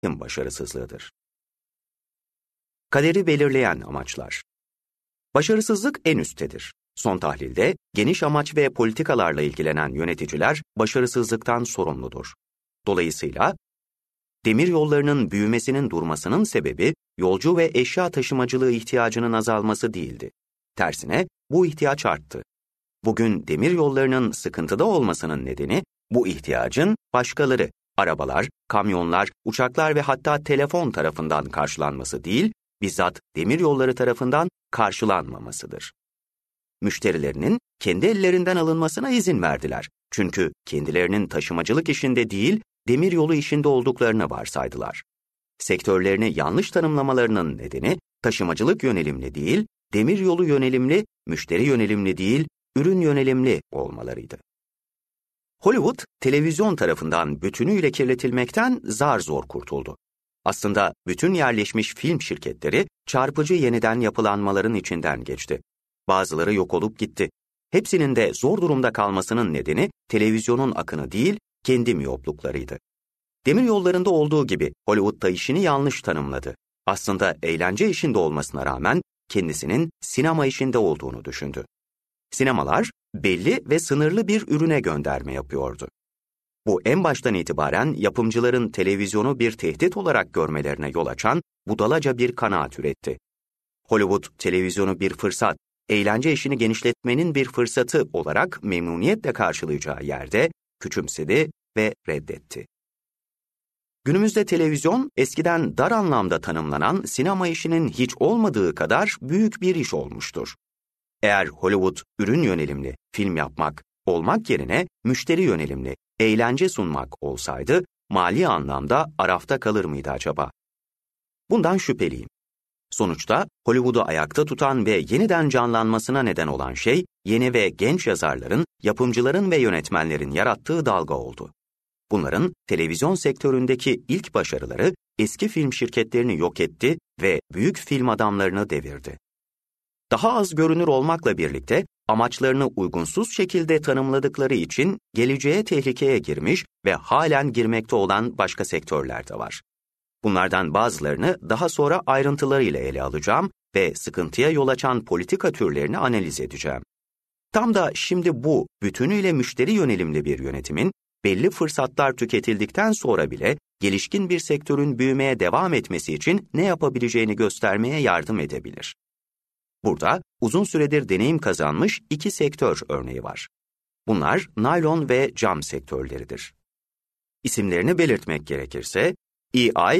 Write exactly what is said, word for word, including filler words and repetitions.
yönetim başarısızlığıdır. Kaderi belirleyen amaçlar. Başarısızlık en üsttedir. Son tahlilde geniş amaç ve politikalarla ilgilenen yöneticiler başarısızlıktan sorumludur. Dolayısıyla demiryollarının büyümesinin durmasının sebebi yolcu ve eşya taşımacılığı ihtiyacının azalması değildi. Tersine bu ihtiyaç arttı. Bugün demiryollarının sıkıntıda olmasının nedeni bu ihtiyacın başkaları, arabalar, kamyonlar, uçaklar ve hatta telefon tarafından karşılanması değil, bizzat demiryolları tarafından karşılanmamasıdır. Müşterilerinin kendi ellerinden alınmasına izin verdiler. Çünkü kendilerinin taşımacılık işinde değil, demiryolu işinde olduklarını varsaydılar. Sektörlerini yanlış tanımlamalarının nedeni taşımacılık yönelimli değil, demiryolu yönelimli, müşteri yönelimli değil, ürün yönelimli olmalarıydı. Hollywood, televizyon tarafından bütünüyle kirletilmekten zar zor kurtuldu. Aslında bütün yerleşmiş film şirketleri çarpıcı yeniden yapılanmaların içinden geçti. Bazıları yok olup gitti. Hepsinin de zor durumda kalmasının nedeni televizyonun akını değil, kendi miyopluklarıydı. Demiryollarında olduğu gibi Hollywood da işini yanlış tanımladı. Aslında eğlence işinde olmasına rağmen kendisinin sinema işinde olduğunu düşündü. Sinemalar belli ve sınırlı bir ürüne gönderme yapıyordu. Bu en baştan itibaren yapımcıların televizyonu bir tehdit olarak görmelerine yol açan budalaca bir kanaat üretti. Hollywood televizyonu bir fırsat, eğlence işini genişletmenin bir fırsatı olarak memnuniyetle karşılayacağı yerde küçümsedi ve reddetti. Günümüzde televizyon eskiden dar anlamda tanımlanan sinema işinin hiç olmadığı kadar büyük bir iş olmuştur. Eğer Hollywood ürün yönelimli film yapmak olmak yerine müşteri yönelimli eğlence sunmak olsaydı mali anlamda arafta kalır mıydı acaba? Bundan şüpheliyim. Sonuçta Hollywood'u ayakta tutan ve yeniden canlanmasına neden olan şey yeni ve genç yazarların, yapımcıların ve yönetmenlerin yarattığı dalga oldu. Bunların televizyon sektöründeki ilk başarıları eski film şirketlerini yok etti ve büyük film adamlarını devirdi. Daha az görünür olmakla birlikte amaçlarını uygunsuz şekilde tanımladıkları için geleceğe tehlikeye girmiş ve halen girmekte olan başka sektörler de var. Bunlardan bazılarını daha sonra ayrıntılarıyla ele alacağım ve sıkıntıya yol açan politika türlerini analiz edeceğim. Tam da şimdi bu bütünüyle müşteri yönelimli bir yönetimin belli fırsatlar tüketildikten sonra bile gelişkin bir sektörün büyümeye devam etmesi için ne yapabileceğini göstermeye yardım edebilir. Burada uzun süredir deneyim kazanmış iki sektör örneği var. Bunlar naylon ve cam sektörleridir. İsimlerini belirtmek gerekirse E I